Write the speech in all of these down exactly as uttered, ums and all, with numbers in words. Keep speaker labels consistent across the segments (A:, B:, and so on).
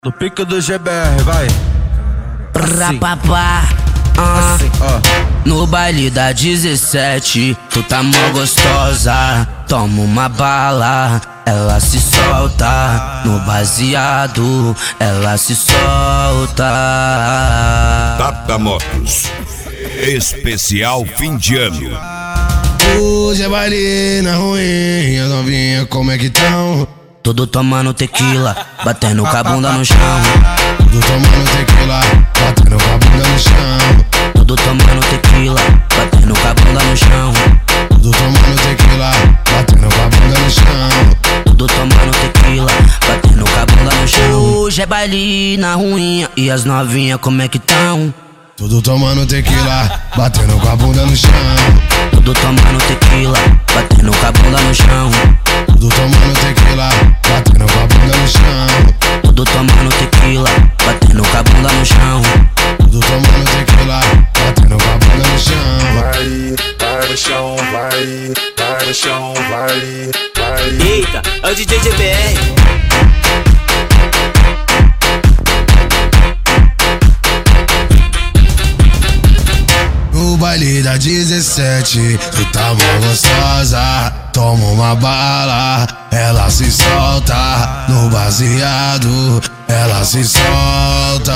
A: No pico do G B R, vai.
B: Assim. Papá, ah,
A: assim, ó.
B: No baile da dezessete, tu tá mó gostosa. Toma uma bala, ela se solta. No baseado, ela se solta.
C: Tata Motos, especial fim de ano.
D: Hoje é baile na ruim, as novinhas como é que tão?
B: Tudo tomando tequila, batendo com a bunda no chão.
D: Tudo tomando tequila, batendo com a bunda no chão.
B: Tudo tomando tequila, batendo com a bunda no chão.
D: Tudo tomando tequila, batendo com a bunda no chão.
B: Tudo tomando tequila, batendo com a bunda no chão. Hoje é baile na ruinha e as novinhas como é que tão?
D: Tudo tomando tequila, batendo com a bunda no chão.
B: Tudo tomando tequila, batendo com a bunda no chão.
D: Tudo tomando tequila, batendo com a bunda no chão.
B: Tudo tomando tequila, batendo com a bunda no chão.
D: Tudo tomando tequila, batendo com a bunda no chão.
E: Vai, vai no chão, vai, vai no chão, vai, vai.
F: Eita, é o D J G B R.
D: No baile da dezessete, tu tá mó gostosa. Toma uma bala, ela se solta. No baseado, ela se solta.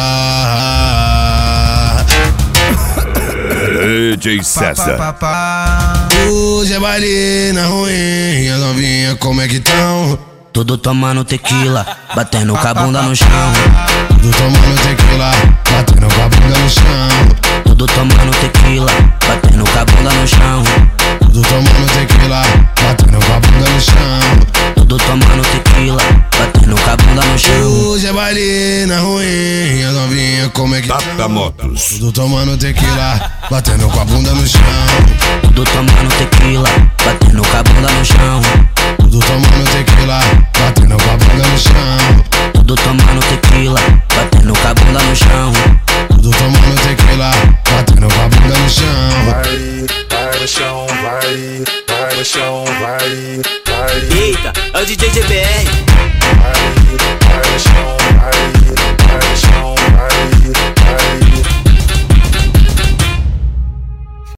C: D J César.
D: Hoje é baile na ruim, as novinhas como é que tão?
B: Tudo tomando tequila, batendo com a bunda no chão.
D: Tudo tomando tequila, batendo com a bunda no chão.
B: Tudo tomando tequila, batendo com a bunda no chão.
D: Tudo tomando tequila, batendo com a bunda no chão.
B: Tudo tomando tequila, batendo com a bunda no chão.
D: Hoje é baile na ruim, as novinhas como é que
C: Tata
D: tão?
C: Motos.
D: Tudo tomando tequila, batendo com a bunda no chão.
B: Tudo tomando tequila, batendo com a bunda no chão.
D: Tudo tomando tequila, batendo com a bunda no chão.
B: Tudo tomando tequila, batendo com a bunda no chão.
D: Tudo tomando tequila, batendo com a bunda no chão.
E: Vai, vai no chão, vai, vai no chão, vai, vai.
F: Eita, é o D J G B R.